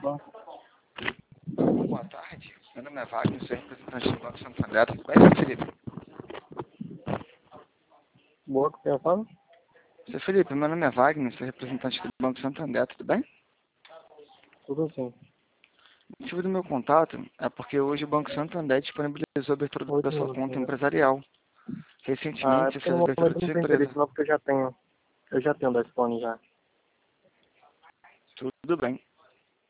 Boa tarde, meu nome é Wagner, sou representante do Banco Santander, tudo bem, seu Felipe? Boa, quem fala? Seu Felipe, meu nome é Wagner, sou representante do Banco Santander, tudo bem? Tudo sim. O motivo do meu contato é porque hoje o Banco Santander disponibilizou a abertura 8 da sua minutos conta ainda. empresarial. Ah, é Recentemente, você porque fez no a abertura momento de não sua tem interesse empresa. não, porque eu já tenho 10 planos já. Tudo bem.